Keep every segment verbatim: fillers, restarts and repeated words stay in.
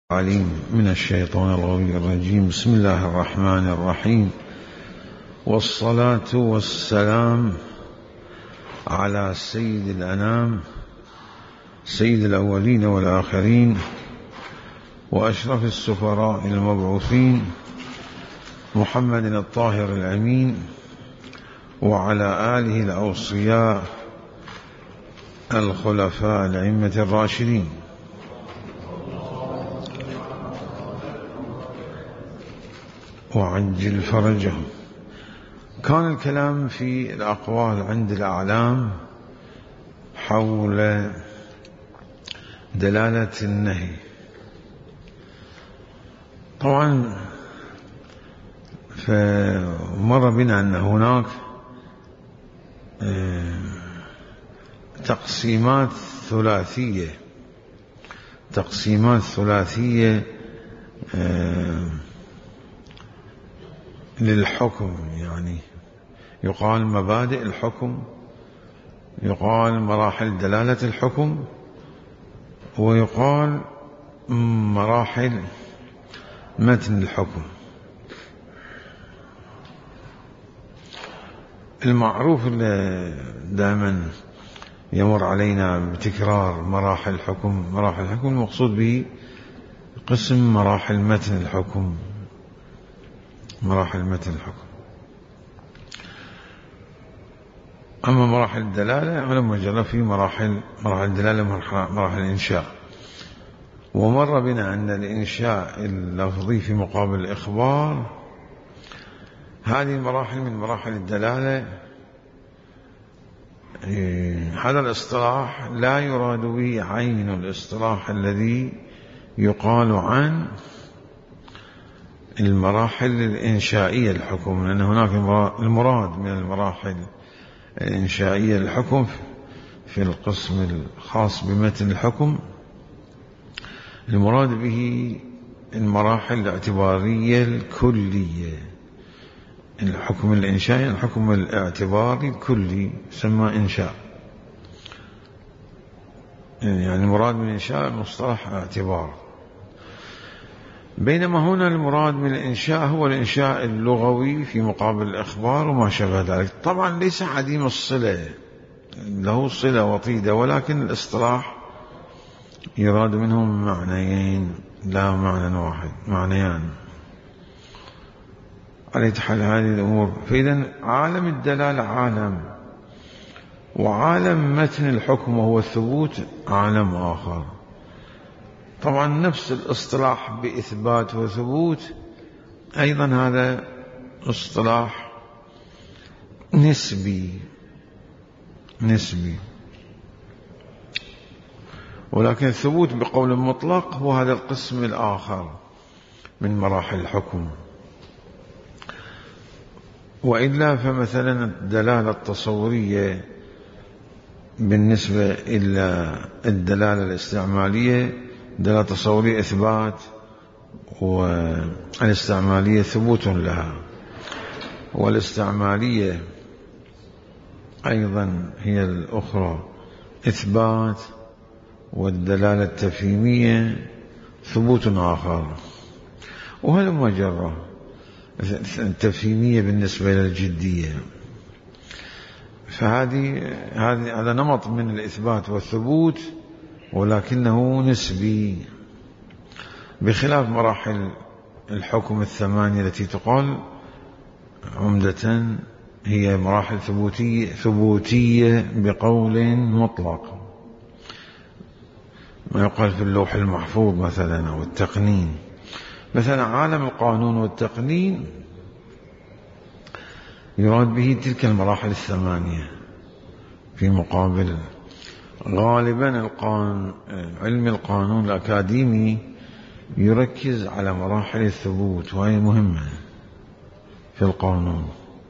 عليم من الشيطان الغوي الرجيم. بسم الله الرحمن الرحيم، والصلاة والسلام على سيد الأنام سيد الأولين والآخرين وأشرف السفراء المبعوثين محمد الطاهر الأمين وعلى آله الأوصياء الخلفاء الأئمة الراشدين. وعجل فرجهم. كان الكلام في الأقوال عند الأعلام حول دلالة النهي. طبعا فمر بنا أن هناك تقسيمات ثلاثية تقسيمات ثلاثية للحكم، يعني يقال مبادئ الحكم، يقال مراحل دلالة الحكم، ويقال مراحل متن الحكم. المعروف اللي دائما يمر علينا بتكرار مراحل الحكم مراحل الحكم المقصود به قسم مراحل متن الحكم مراحل متن الحكم. أما مراحل الدلالة على مجرد في مراحل مراحل الدلالة مراحل الإنشاء. ومر بنا أن الإنشاء اللفظي في مقابل الإخبار هذه المراحل من مراحل الدلالة. هذا الاصطلاح لا يراد به عين الاصطلاح الذي يقال عن المراحل الإنشائية للحكم، لأن هناك المراد من المراحل الإنشائية للحكم في القسم الخاص بمتن الحكم المراد به المراحل الاعتبارية الكلية. الحكم الإنشائي الحكم الاعتباري الكلي يسمى إنشاء، يعني المراد من إنشاء مصطلح اعتبار. بينما هنا المراد من الإنشاء هو الإنشاء اللغوي في مقابل الإخبار وما شابه ذلك. طبعا ليس عديم الصلة، له صلة وطيدة، ولكن الاصطلاح يراد منهم معنيين لا معنى واحد، معنيان على حال هذه الأمور. فإذا عالم الدلالة عالم، وعالم متن الحكم وهو الثبوت عالم آخر. طبعا نفس الاصطلاح بإثبات وثبوت أيضا هذا اصطلاح نسبي نسبي ولكن الثبوت بقول مطلق هو هذا القسم الآخر من مراحل الحكم. وإلا فمثلا الدلالة التصورية بالنسبة إلى الدلالة الاستعمالية، دلالة تصورية إثبات والاستعمالية ثبوت لها، والاستعمالية أيضا هي الأخرى إثبات، والدلالة التفهيمية ثبوت آخر. وهذا مجرى التفهيمية بالنسبة إلى الجدية. فهذه هذا نمط من الإثبات والثبوت ولكنه نسبي، بخلاف مراحل الحكم الثمانية التي تقال عمدة هي مراحل ثبوتية ثبوتية بقول مطلق، ما يقال في اللوح المحفوظ مثلا أو التقنين. مثلا عالم القانون والتقنين يراد به تلك المراحل الثمانية في مقابل. غالبا القانون علم القانون الأكاديمي يركز على مراحل الثبوت، وهي مهمة في القانون،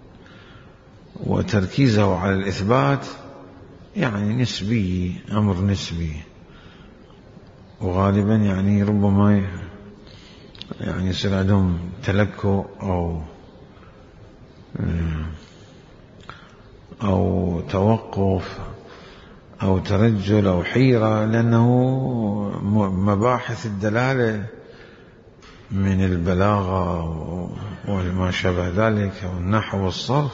وتركيزه على الإثبات يعني نسبي، أمر نسبي، وغالبا يعني ربما يعني يصير عندهم تلكؤ أو أو توقف أو ترجل أو حيرة، لأنه مباحث الدلالة من البلاغة وما شابه ذلك والنحو والصرف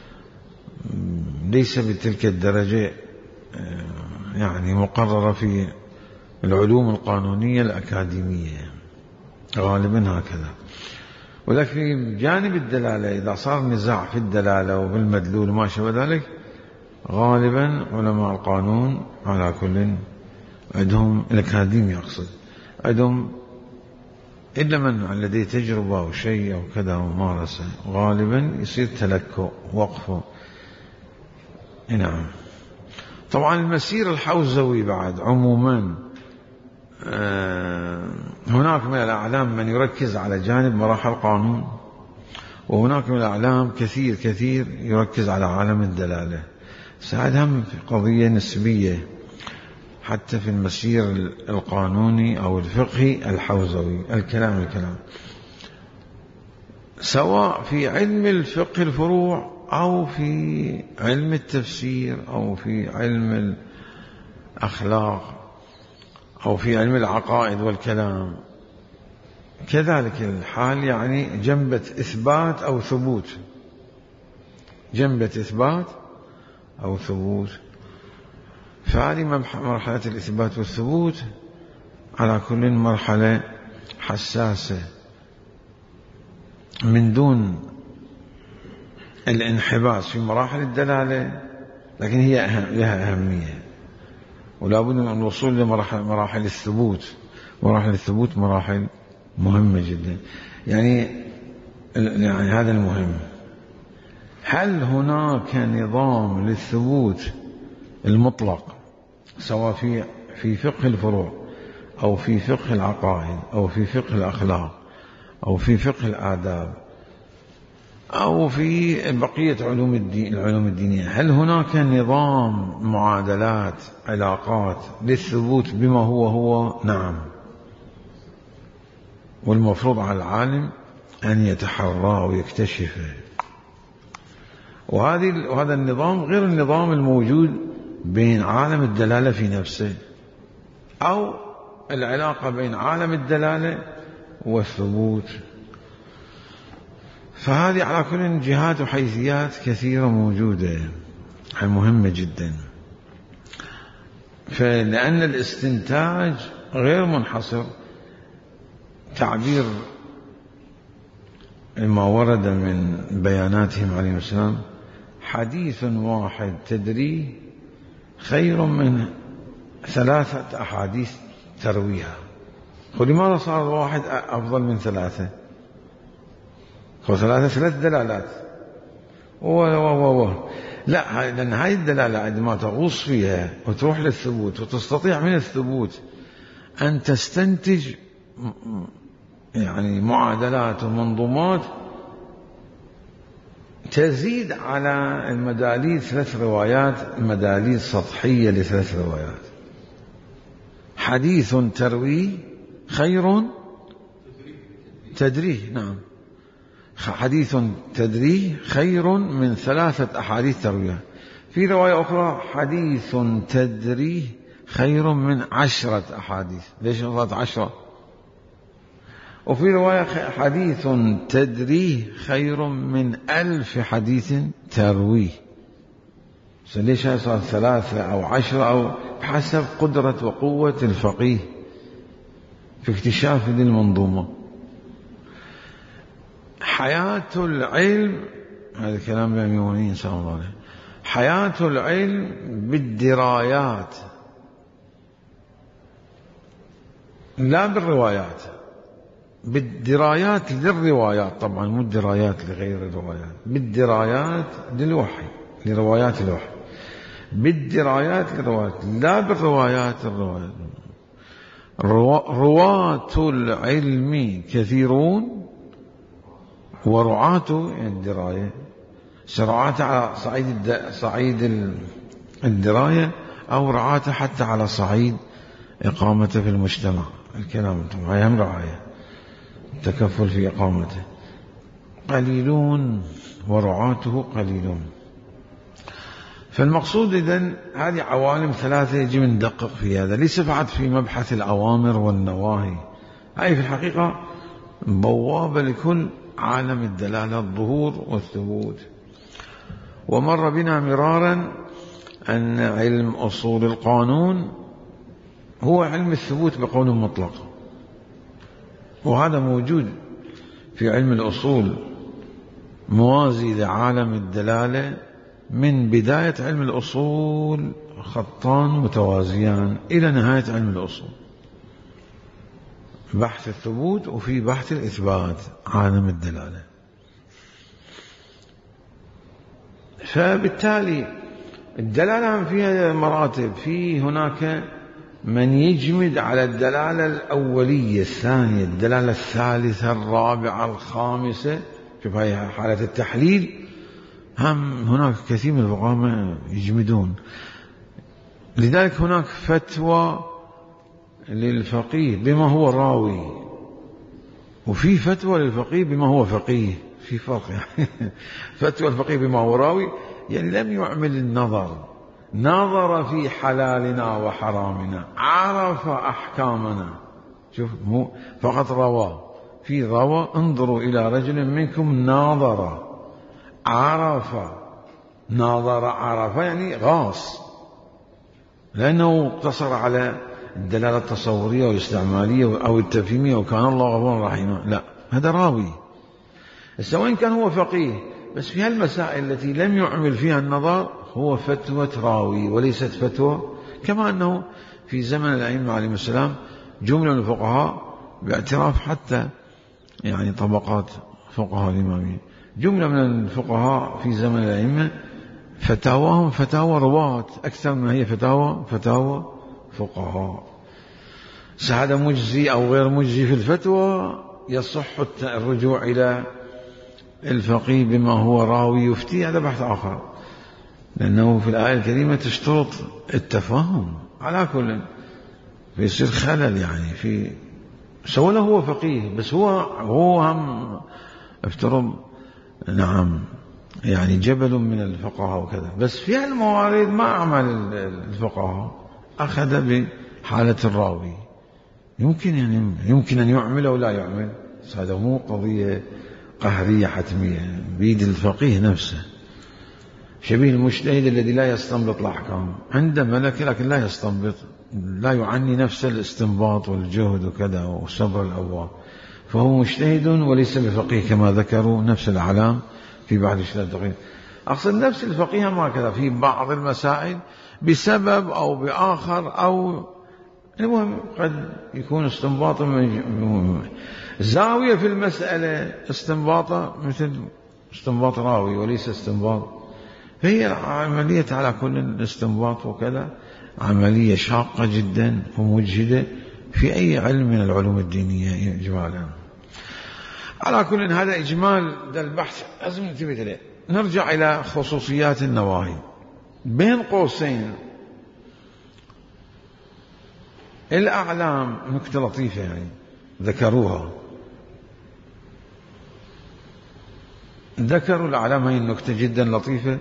ليس بتلك الدرجة يعني مقررة في العلوم القانونية الأكاديمية، غالبا هكذا. ولكن في جانب الدلالة إذا صار نزاع في الدلالة وبالمدلول وما شابه ذلك غالبا علماء القانون على كل عندهم الأكاديمي أقصد عندهم إلا من لديه تجربة أو شيء أو كذا وممارسة غالبا يصير تلكؤ وقفه. نعم. طبعا المسير الحوزوي بعد عموما هناك من الأعلام من يركز على جانب مراحل القانون، وهناك من الأعلام كثير كثير يركز على عالم الدلالة. ساعد هم في قضية نسبية حتى في المسير القانوني أو الفقهي الحوزوي، الكلام الكلام سواء في علم الفقه الفروع أو في علم التفسير أو في علم الأخلاق أو في علم العقائد والكلام كذلك الحال، يعني جنبة إثبات أو ثبوت، جنبة إثبات أو ثبوت. فهذه مرحلة الإثبات والثبوت على كل مرحلة حساسة من دون الانحباس في مراحل الدلالة، لكن هي أهم لها أهمية، ولا بد من الوصول لمراحل مراحل الثبوت. مراحل الثبوت مراحل مهمة جدا. يعني يعني هذا المهم، هل هناك نظام للثبوت المطلق سواء في في فقه الفروع أو في فقه العقائد أو في فقه الأخلاق أو في فقه الآداب أو في بقية علوم الدين العلوم الدينية، هل هناك نظام معادلات علاقات للثبوت بما هو هو؟ نعم. والمفروض على العالم أن يتحرى ويكتشفه. وهذه وهذا النظام غير النظام الموجود بين عالم الدلالة في نفسه أو العلاقة بين عالم الدلالة والثبوت. فهذه على كل جهات وحيثيات كثيرة موجودة مهمة جدا. فلأن الاستنتاج غير منحصر، تعبير ما ورد من بياناتهم عليه السلام حديث واحد تدريه خير من ثلاثة أحاديث ترويها. ولماذا صار الواحد أفضل من ثلاثة؟ هو ثلاثة ثلاث دلالات و و و لا، لأن هاي الدلالة عندما تغوص فيها وتروح للثبوت وتستطيع من الثبوت أن تستنتج يعني معادلات ومنظومات تزيد على المداليل ثلاث روايات، المداليل سطحية لثلاث روايات. حديث تروي خير تدريه، نعم، حديث تدريه خير من ثلاثة أحاديث ترويها. في رواية أخرى حديث تدريه خير من عشرة أحاديث. ليش صارت عشرة؟ وفي رواية حديث تدريه خير من ألف حديث ترويه. ليش صار ثلاثة أو عشرة أو بحسب قدرة وقوة الفقيه في اكتشاف هذه المنظومة. حياة العلم، هذا الكلام بأميوني إن شاء الله، حياة العلم بالدرايات لا بالروايات، بالدرايات للروايات طبعا، مو الدرايات لغير الروايات، بالدرايات للوحي لروايات الوحي، بالدرايات للروايات لا بالروايات الروايات. رواة العلم كثيرون ورعاة الدراية، رعاة على صعيد صعيد الدراية أو رعاة حتى على صعيد إقامته في المجتمع. الكلام طبعا هم رعاية تكفل في إقامته، قليلون ورعاته قليلون. فالمقصود إذن هذه عوالم ثلاثة يجب أن ندقق في هذا، ليس فقط في مبحث الأوامر والنواهي. هذه في الحقيقة بوابة لكل عالم الدلالة، الظهور والثبوت. ومر بنا مرارا أن علم أصول القانون هو علم الثبوت بقول مطلق، وهذا موجود في علم الأصول موازي لعالم الدلالة من بداية علم الأصول خطان متوازيان إلى نهاية علم الأصول، بحث الثبوت وفي بحث الإثبات عالم الدلالة. فبالتالي الدلالة فيها مراتب، في هناك من يجمد على الدلالة الأولية الثانية الدلالة الثالثة الرابعة الخامسة، شوف هاي حالة التحليل هم هناك كثير من الفقهاء يجمدون. لذلك هناك فتوى للفقيه بما هو راوي، وفي فتوى للفقيه بما هو فقيه، في فرق يعني. فتوى الفقيه بما هو راوي يعني لم يعمل النظر، نظر في حلالنا وحرامنا، عرف أحكامنا، شوف مو فقط روى، في روى انظروا إلى رجل منكم ناظر، عرف، ناظر عرف يعني غاص، لأنه اقتصر على الدلالة التصورية والاستعمالية أو التفهيمية وكان الله غفورا رحيما، لا، هذا راوي. سواء كان هو فقيه، بس في هالمسائل التي لم يعمل فيها النظر هو فتوى راوي وليست فتوى. كما أنه في زمن الأئمة عليهم السلام جملة من الفقهاء باعتراف حتى يعني طبقات فقهاء الإمامية، جملة من الفقهاء في زمن الأئمة فتاواهم فتاوى رواة أكثر ما هي فتاوى فتاوى فقهاء. هذا مجزي أو غير مجزي في الفتوى، يصح الرجوع إلى الفقيه بما هو راوي يفتي، هذا بحث آخر، لأنه في الآية الكريمة تشترط التفاهم. على كل فيصير خلل يعني في سواء هو فقيه بس هو هو هم افترض نعم يعني جبل من الفقهاء وكذا، بس في الموارد ما عمل الفقهاء، أخذ بحالة الراوي، يمكن يعني يمكن أن يعمل أو لا يعمل، هذا مو قضية قهرية حتمية بيد الفقيه نفسه. شبيه المجتهد الذي لا يستنبط الأحكام، عنده ملكة لكن لا يستنبط، لا يعني نفس الاستنباط والجهد وكذا وصبر الأبواب، فهو مجتهد وليس بفقيه كما ذكروا نفس العلام في بعض الشيء الدقيق. أقصد نفس الفقيه ما كذا في بعض المسائل بسبب أو بآخر، أو المهم قد يكون استنباطا زاوية في المسألة استنباطا مثل استنباط راوي وليس استنباط. هي عملية على كل الاستنباط وكذا عملية شاقة جدا ومجهدة في أي علم من العلوم الدينية إجمالا. على كل هذا إجمال ده البحث لازم ننتبه له. نرجع إلى خصوصيات النواهي بين قوسين. الأعلام نكتة لطيفة يعني ذكروها، ذكروا الأعلام هي النكتة جدا لطيفة.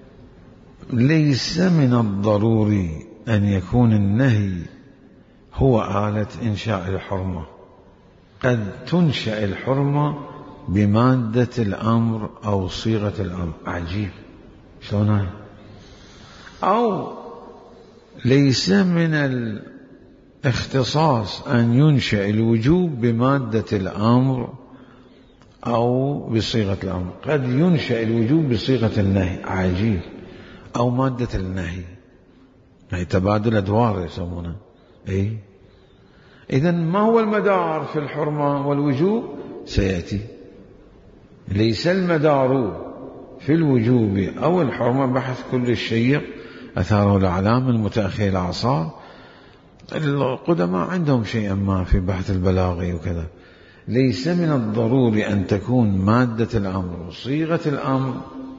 ليس من الضروري أن يكون النهي هو آلة إنشاء الحرمة، قد تنشأ الحرمة بمادة الأمر أو صيغة الأمر. عجيب شلون. أو ليس من الاختصاص أن ينشأ الوجوب بمادة الأمر أو بصيغة الأمر، قد ينشأ الوجوب بصيغة النهي. عجيب. أو مادة النهي، يعني تبادل أدوار يسمونه. أي إذن ما هو المدار في الحرمة والوجوب سيأتي. ليس المدار في الوجوب أو الحرمة بحث كل الشيء أثاره الأعلام المتأخر الأعصار. القدماء عندهم شيئا ما في بحث البلاغي وكذا. ليس من الضروري أن تكون مادة الأمر وصيغة الأمر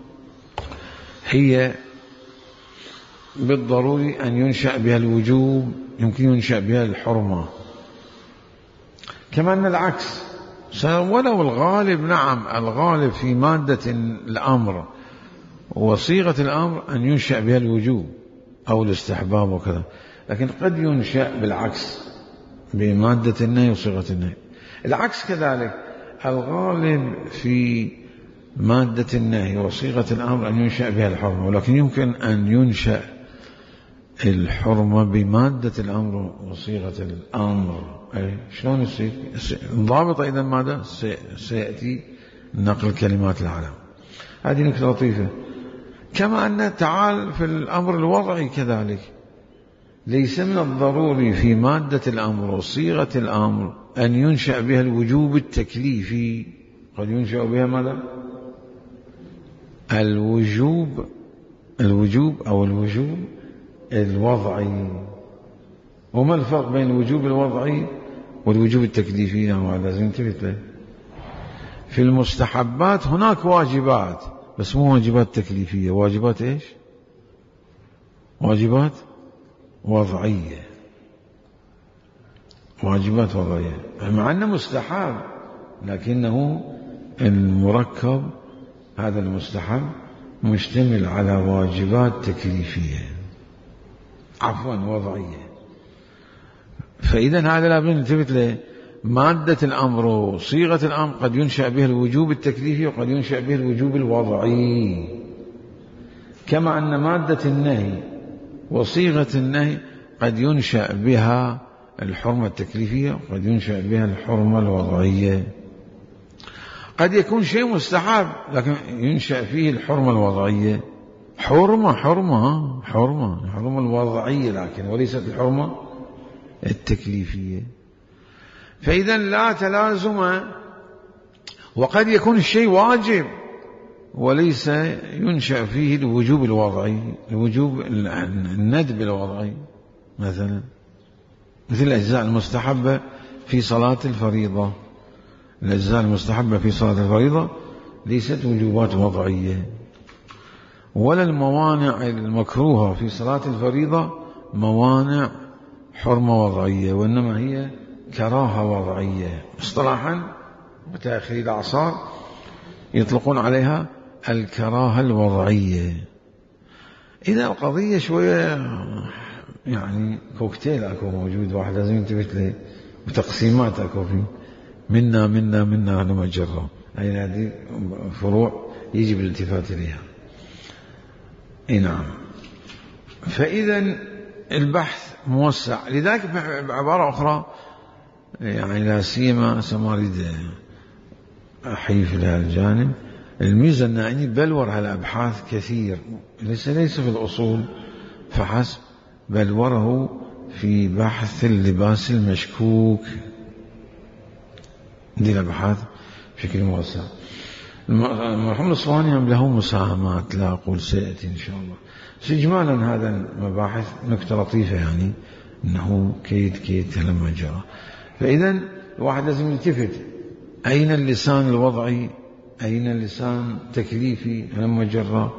هي بالضروري أن ينشأ بها الوجوب، يمكن ينشأ بها الحرمة. كما أن العكس، ولو الغالب نعم الغالب في مادة الأمر وصيغة الأمر أن ينشأ بها الوجوب أو الاستحباب وكذا، لكن قد ينشأ بالعكس بمادة النهي وصيغة النهي. العكس كذلك، الغالب في مادة النهي وصيغة الأمر أن ينشأ بها الحرمة، ولكن يمكن أن ينشأ الحرمة بمادة الأمر وصيغة الأمر. أي شلون يصير؟ ضابطة إذا ماذا سيأتي نقل كلمات العلم. هذه نكتة لطيفة. كما أن تعال في الأمر الوضعي كذلك، ليس من الضروري في مادة الأمر وصيغة الأمر أن ينشأ بها الوجوب التكليفي، قد ينشأ بها ماذا؟ الوجوب الوجوب أو الوجوب الوضعي. وما الفرق بين الوجوب الوضعي والوجوب التكليفي؟ نعم لازم ننتبه له. في المستحبات هناك واجبات، بس مو واجبات تكليفية، واجبات إيش؟ واجبات وضعية، واجبات وضعية، مع أنه مستحب لكنه المركب هذا المستحب مشتمل على واجبات تكليفية عفوا وضعية. فإذا هذا لابد ننتبه له. مادة الأمر وصيغة الأمر قد ينشأ بها الوجوب التكليفي وقد ينشأ بها الوجوب الوضعي، كما أن مادة النهي وصيغة النهي قد ينشأ بها الحرمة التكليفية وقد ينشأ بها الحرمة الوضعية. قد يكون شيء مستحب لكن ينشأ فيه الحرمة الوضعية، حرمة حرمة حرمة الحرمة الوضعية لكن وليست الحرمة التكليفية. فإذا لا تلازم. وقد يكون الشيء واجب وليس ينشأ فيه الوجوب الوضعي، الوجوب الندب الوضعي، مثلا مثل الأجزاء المستحبة في صلاة الفريضة. الأجزاء المستحبة في صلاة الفريضة ليست وجوبات وضعية، ولا الموانع المكروهة في صلاة الفريضة موانع حرمة وضعية، وإنما هي كراهة وضعية. اصطلاحا متأخري الأعصار يطلقون عليها الكراهة الوضعية. إذا القضية شوية يعني كوكتيل أكو موجود، واحد لازم ينتبه له، وتقسيمات أكو فيه منا منا منا لما جرى، أي هذه فروع يجب الالتفات إليها. إيه نعم. فإذا البحث موسع، لذلك بعبارة أخرى يعني لا سيما سماريد أحيي في هذا الجانب الميزة أنني بلور على أبحاث كثير، ليس ليس في الأصول فحسب، بلوره في بحث اللباس المشكوك. دي الأبحاث بشكل موسع. المرحوم الأصفهاني له مساهمات لا أقول سيأتي إن شاء الله. إجمالا هذا المباحث نكتة لطيفة، يعني أنه كيد كيد لما جرى. فإذا الواحد لازم يلتفت، أين اللسان الوضعي، أين اللسان التكليفي لما جرى.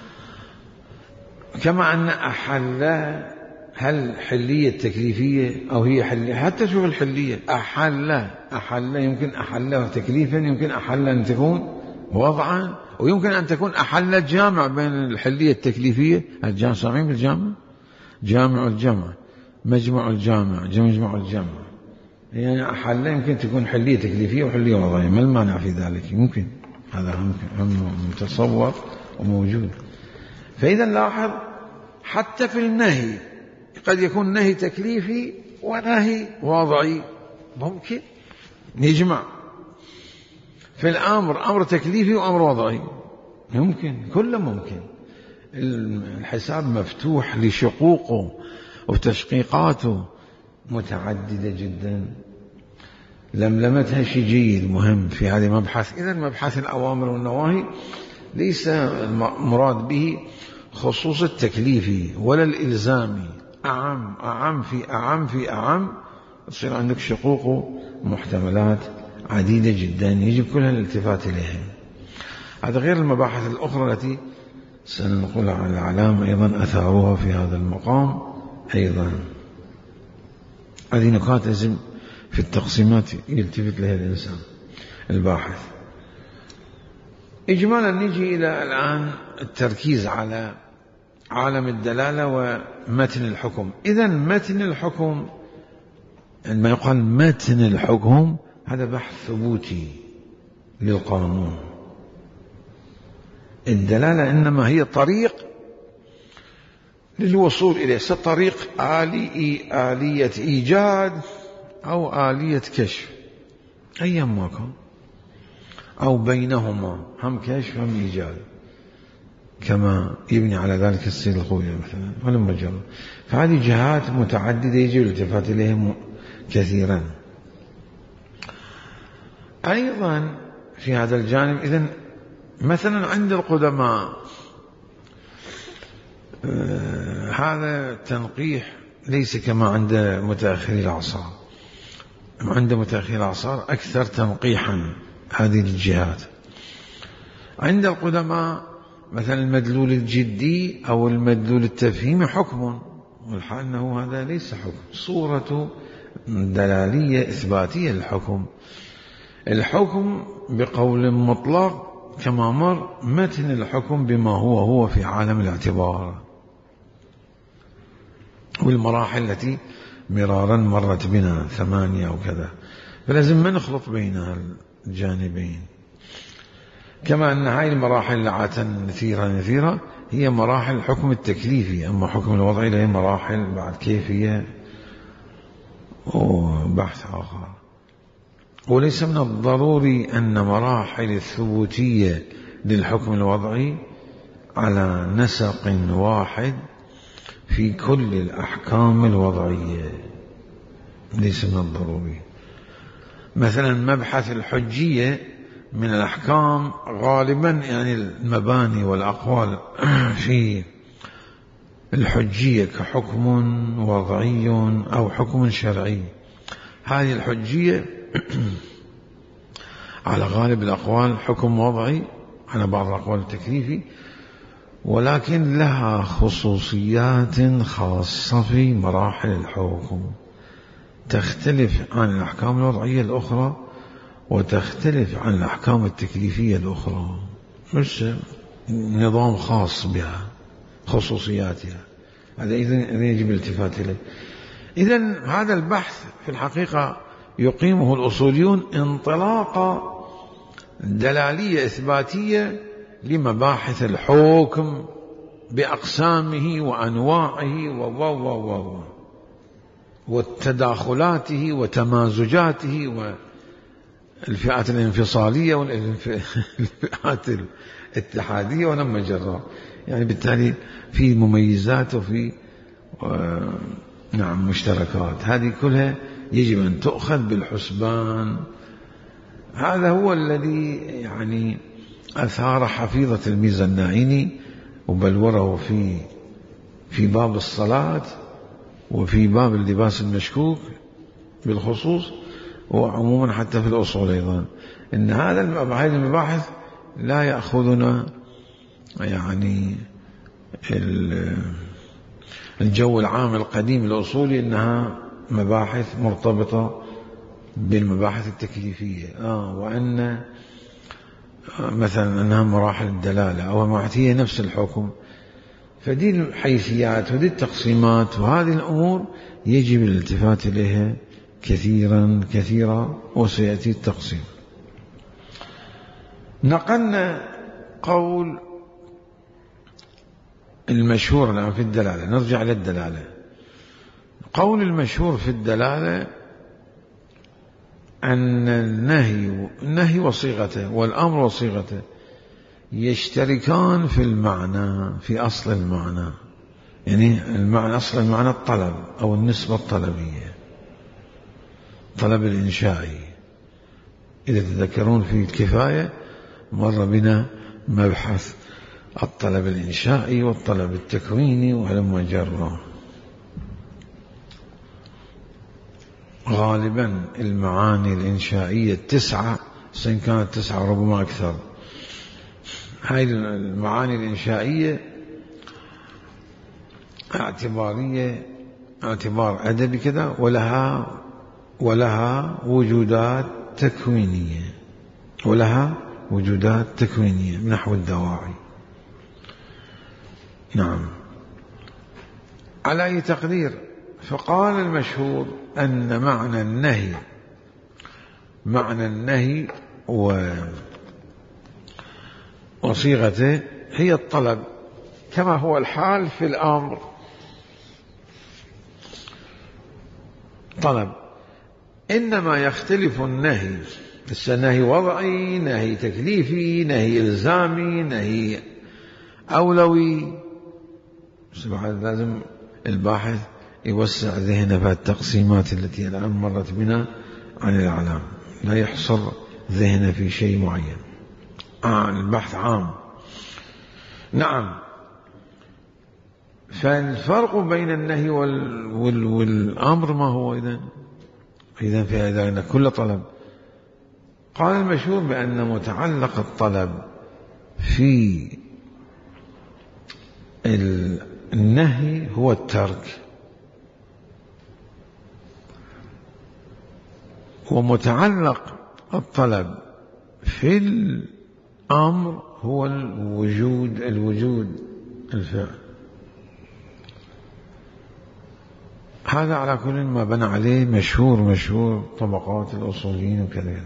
كما أن أحل، هل حلية تكليفية أو هي حلية؟ حتى شوف الحلية أحل أحل يمكن أحل تكليفا، يمكن أحل أن تكون وضعا، ويمكن أن تكون أحل جامع بين الحلية التكليفية. الجامع سامعين بالجامع، جامع الجمع، مجمع الجامع، مجمع الجمع، يعني أحل يمكن تكون حلية تكليفية وحلية وضعية، ما المانع في ذلك؟ يمكن، هذا هم متصور وموجود. فإذا لاحظ حتى في النهي قد يكون نهي تكليفي ونهي وضعي، ممكن نجمع في الأمر أمر تكليفي وأمر وضعي، يمكن، كله ممكن. الحساب مفتوح لشقوقه وتشقيقاته متعددة جدا، لملمتها شيء جيد مهم في هذه المبحث. إذا مبحث الأوامر والنواهي ليس مراد به خصوص التكليفي ولا الإلزامي، أعم أعم في أعم في أعم، تصير عندك شقوق ومحتملات عديدة جدا يجب كلها الالتفات إليها. هذا غير المباحث الأخرى التي سنقول على العلامة أيضا أثاروها في هذا المقام. أيضا هذه نقاط لازم في التقسيمات يلتفت لها الإنسان الباحث. إجمالا نجي إلى الآن التركيز على عالم الدلالة ومتن الحكم. إذا متن الحكم، عندما يقال متن الحكم هذا بحث ثبوتي، للقانون. الدلالة إنما هي طريق للوصول إليه، طريق آلي آلية إيجاد أو آلية كشف أيا ما كان، أو بينهما هم كشف هم إيجاد، كما يبني على ذلك السيد الخوي مثلا ولما جرى. فهذه جهات متعددة يجب الالتفات إليهم كثيرا. أيضا في هذا الجانب إذن مثلا عند القدماء آه هذا تنقيح ليس كما عند متأخري الأعصار. عند متأخري الأعصار أكثر تنقيحا هذه الجهات. عند القدماء مثلا المدلول الجدي أو المدلول التفهيمي حكم، والحال أنه هذا ليس حكم، صورة دلالية إثباتية للحكم. الحكم بقول مطلق كما مر متن الحكم بما هو هو في عالم الاعتبار والمراحل التي مرارا مرت بنا ثمانية أو كذا، فلازم ما نخلط بين الجانبين. كما أن هاي المراحل لعاتا نثيرة نثيرة هي مراحل الحكم التكليفي، أما حكم الوضعي له مراحل بعد كيفية وبحث آخر. وليس من الضروري أن مراحل الثبوتية للحكم الوضعي على نسق واحد في كل الأحكام الوضعية، ليس من الضروري. مثلا مبحث الحجية من الأحكام غالبا، يعني المباني والأقوال في الحجية كحكم وضعي أو حكم شرعي. هذه الحجية على غالب الأقوال حكم وضعي، على بعض الأقوال التكليفي، ولكن لها خصوصيات خاصة في مراحل الحكم تختلف عن الأحكام الوضعية الأخرى وتختلف عن الأحكام التكليفية الأخرى، مش نظام خاص بها، خصوصياتها. هذا إذن يجب الالتفات إليه. إذن هذا البحث في الحقيقة يقيمه الأصوليون انطلاقا دلالية إثباتية لمباحث الحكم بأقسامه وأنواعه و و و وتداخلاته وتمازجاته والفئات الانفصالية والفئات الاتحادية ولما جرى، يعني بالتالي في مميزات وفي نعم مشتركات. هذه كلها يجب أن تؤخذ بالحسبان. هذا هو الذي يعني أثار حفيظة الميزة الناعيني وبلوره في في باب الصلاة وفي باب اللباس المشكوك بالخصوص، وعموما حتى في الأصول أيضا، إن هذا هذه المباحث لا يأخذنا يعني الجو العام القديم الأصولي إنها مباحث مرتبطة بالمباحث التكليفية، آه وأن مثلا أنها مراحل الدلالة أو مباحث هي نفس الحكم. فدي الحيثيات ودي التقسيمات وهذه الأمور يجب الالتفات إليها كثيرا كثيرا، وسيأتي التقسيم. نقلنا قول المشهور الآن في الدلالة، نرجع للدلالة. قول المشهور في الدلالة أن النهي النهي وصيغته والأمر وصيغته يشتركان في المعنى، في أصل المعنى، يعني المعنى أصل المعنى الطلب أو النسبة الطلبية، طلب الإنشائي. إذا تذكرون في الكفاية مر بنا مبحث الطلب الإنشائي والطلب التكويني ولما جرى. غالبا المعاني الإنشائية التسعة، سن كانت تسعة وربما أكثر، هاي المعاني الإنشائية اعتبارية، اعتبار أدبي كذا، ولها ولها وجودات تكوينية، ولها وجودات تكوينية نحو الدواعي. نعم، على أي تقدير. فقال المشهور أن معنى النهي معنى النهي وصيغته هي الطلب كما هو الحال في الأمر. طلب. إنما يختلف النهي، نهي وضعي، نهي تكليفي، نهي إلزامي، نهي أولوي. سبحان، لازم الباحث يوسع ذهنه في التقسيمات التي الآن مرت بنا عن الإعلام، لا يحصر ذهنه في شيء معين. آه البحث عام. نعم. فالفرق بين النهي وال... وال... والأمر ما هو إذن؟ إذن في هذا كل طلب. قال المشهور بأن متعلق الطلب في النهي هو الترك، ومتعلق الطلب في الأمر هو الوجود الوجود الفعل. هذا على كل ما بنى عليه مشهور مشهور طبقات الأصوليين وكذا.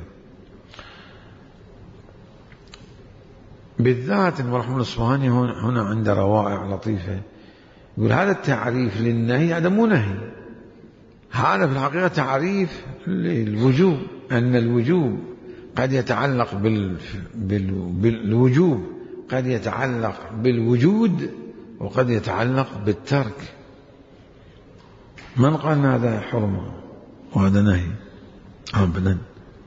بالذات المرحوم الإصفهاني هنا عنده روائع لطيفة، يقول هذا التعريف للنهي هذا مو نهي، هذا في الحقيقة تعريف للوجوب، أن الوجوب قد يتعلق بال... بال... بالوجوب قد يتعلق بالوجود وقد يتعلق بالترك. من قال هذا حرمة وهذا نهي؟ أبدا.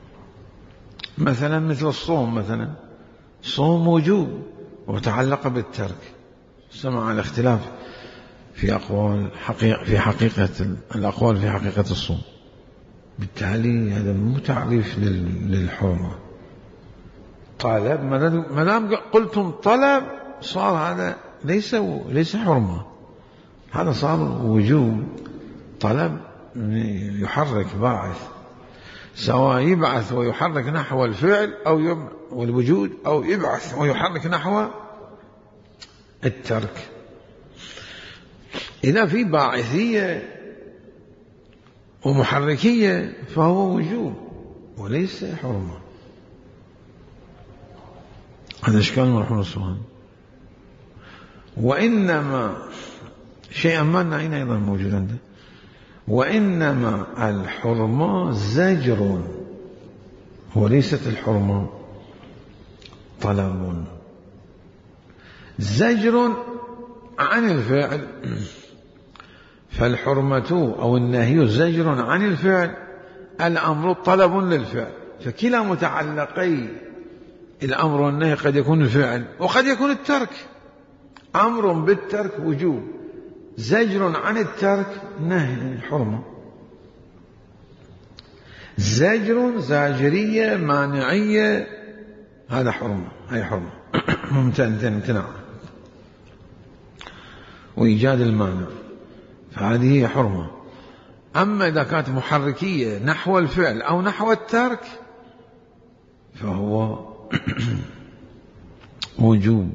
مثلا مثل الصوم، مثلا صوم وجوب وتعلق بالترك. سمع الاختلاف في أقوال حقيقة في حقيقة الأقوال في حقيقة الصوم، بالتالي هذا مو تعريف للحرمة. طلب، ما دام قلتم طلب صار هذا ليس ليس حرمة، هذا صار وجوب. طلب يحرك باعث، سواء يبعث ويحرك نحو الفعل أو يب... والوجود، أو يبعث ويحرك نحو الترك. إذا في باعثية ومحركية فهو وجوب وليس حرمة. هذا إشكال مرحوم الصهيوني. وإنما شيئا ما نعين أيضا موجود عنده، وإنما الحرمة زجر وليست الحرمة طلب. زجر عن الفعل، فالحرمة أو النهي زجر عن الفعل، الأمر طلب للفعل. فكلا متعلقي الأمر والنهي قد يكون الفعل وقد يكون الترك. أمر بالترك وجوب، زجر عن الترك نهي حرمة. زجر زاجرية مانعية هذا حرمة، هي حرمة ممتنع وإيجاد المانع، فهذه هي حرمة. أما إذا كانت محركية نحو الفعل أو نحو الترك فهو وجوب.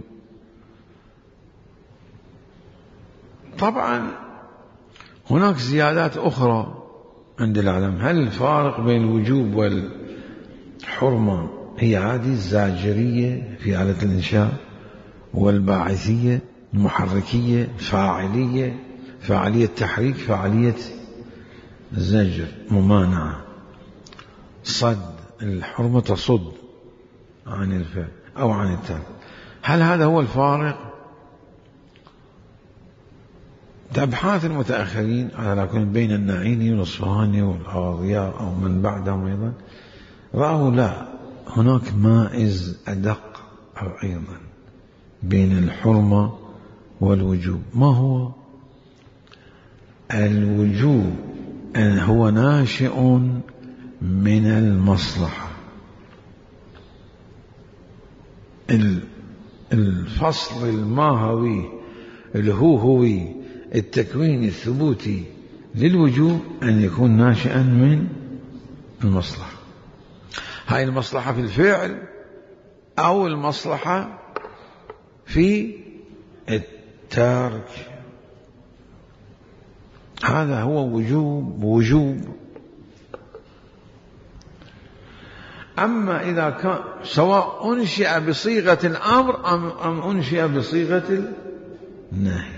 طبعا هناك زيادات أخرى عند العلم. هل الفارق بين الوجوب والحرمة هي هذه الزاجرية في حالة الإنشاء، والباعثية المحركية، فاعلية فاعلية تحريك، فاعلية زجر ممانعة، صد. الحرمة تصد عن الفعل أو عن الترك. هل هذا هو الفارق؟ أبحاث المتأخرين على كل بين النعيني والأصفهاني والأضياء أو من بعدهم أيضا رأوا لا، هناك مائز أدق أيضا بين الحرمة والوجوب. ما هو الوجوب؟ أن هو ناشئ من المصلحة. الفصل الماهوي الهوهوي التكوين الثبوتي للوجوب أن يكون ناشئا من المصلحة. هاي المصلحة في الفعل أو المصلحة في الترك. هذا هو وجوب وجوب. أما إذا كان سواء أنشئ بصيغة الأمر أم, أم أنشئ بصيغة النهي،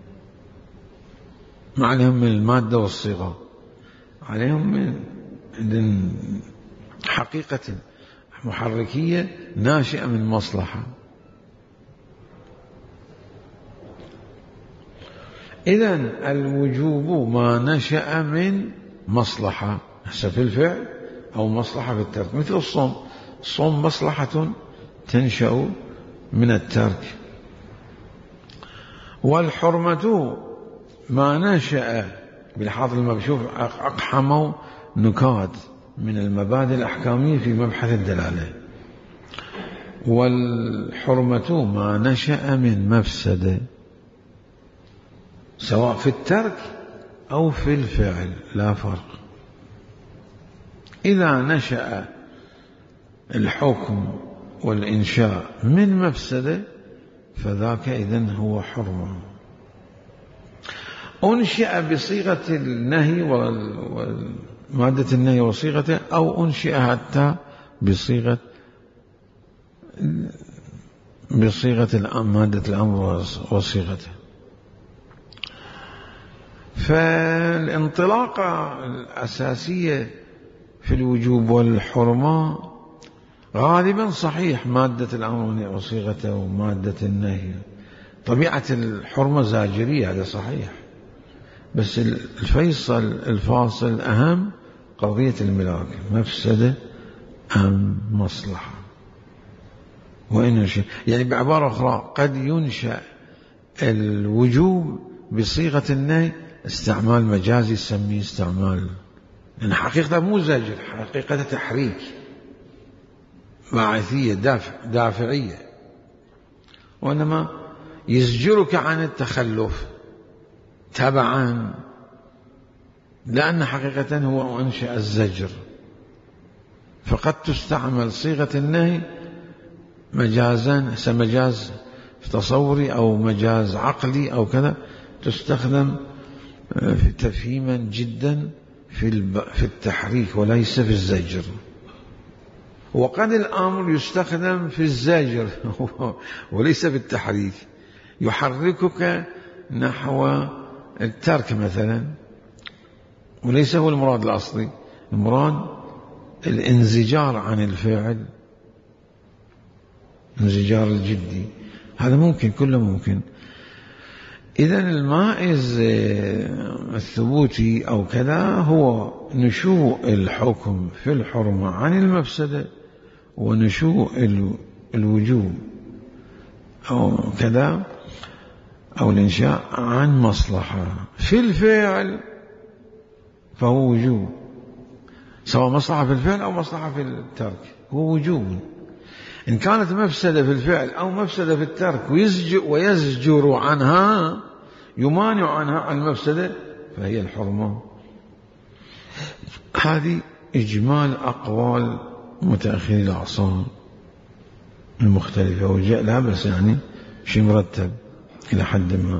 ما عليهم من المادة والصيغة، عليهم من حقيقة محركية ناشئة من مصلحة. إذن الوجوب ما نشأ من مصلحة في الفعل أو مصلحة في الترك، مثل الصوم. الصوم مصلحة تنشأ من الترك. والحرمة ما نشأ بالحاضر لما بشوف أقحموا نكات من المبادئ الأحكامية في مبحث الدلالة. والحرمة ما نشأ من مفسدة سواء في الترك أو في الفعل لا فرق. إذا نشأ الحكم والإنشاء من مفسدة فذاك إذن هو حرمة. أنشئ بصيغة النهي ومادة النهي وصيغته، أو أنشئ حتى بصيغة بصيغة مادة الأمر وصيغته. فالانطلاقة الأساسية في الوجوب والحرمة غالبا صحيح مادة الأمر وصيغته ومادة النهي. طبيعة الحرمة زاجرية هذا صحيح، بس الفيصل الفاصل الأهم قضية الملاك، مفسدة أم مصلحة. وإن ينشأ يعني بعبارة أخرى قد ينشأ الوجوب بصيغة النهي استعمال مجازي يسميه استعمال، لأن حقيقة مو زجر، حقيقة تحريك، باعثية، دافع دافعية، وإنما يزجرك عن التخلف تبعا، لأن حقيقة هو أنشأ الزجر. فقد تستعمل صيغة النهي مجازا، مجاز تصوري أو مجاز عقلي أو كذا، تستخدم تفهيما جدا في التحريك وليس في الزجر. وقد الأمر يستخدم في الزجر وليس في التحريك، يحركك نحو الترك مثلا، وليس هو المراد الأصلي، المراد الانزجار عن الفعل، انزجار الجدي، هذا ممكن، كله ممكن. إذن المائز الثبوتي أو كذا هو نشوء الحكم في الحرمة عن المفسدة، ونشوء الوجوب أو كذا أو الإنشاء عن مصلحة. في الفعل فهو وجوب، سواء مصلحة في الفعل أو مصلحة في الترك، هو وجوب. إن كانت مفسدة في الفعل أو مفسدة في الترك ويزجر عنها، يمانع عنها المفسدة، فهي الحرمة. هذه إجمال أقوال متأخري الأعصار المختلفة، وجاء لا بس يعني شيء مرتب إلى حد ما.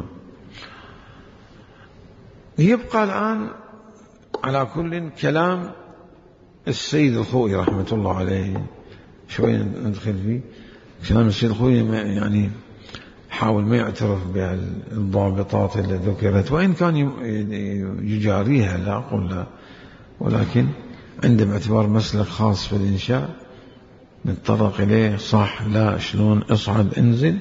يبقى الآن على كل كلام السيد الخوئي رحمة الله عليه، شوية ندخل فيه كلام السيد الخوئي، يعني حاول ما يعترف بالضابطات اللي ذكرت، وإن كان يجاريها لا أقول لا، ولكن عنده باعتبار مسلك خاص في الإنشاء نتطرق إليه، صح لا شلون اصعد انزل.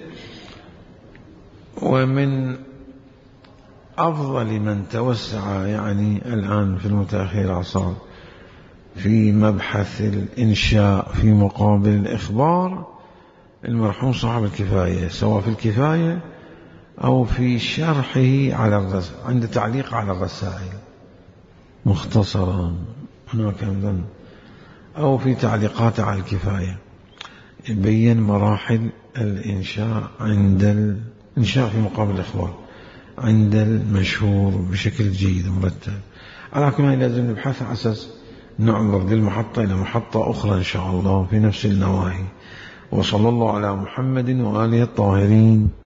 ومن أفضل من توسع يعني الآن في المتأخر الأعصار في مبحث الإنشاء في مقابل الإخبار المرحوم صاحب الكفاية، سواء في الكفاية أو في شرحه على الرسائل، عنده تعليق على الرسائل مختصرا هناك أيضا، أو في تعليقات على الكفاية، يبين مراحل الإنشاء عند الإنشاء في مقابل الإخبار عند المشهور بشكل جيد مرتب. على كل ما لازم نبحث على أساس نعبر للمحطة إلى محطة أخرى إن شاء الله في نفس النواحي. وصلى الله على محمد وآله الطاهرين.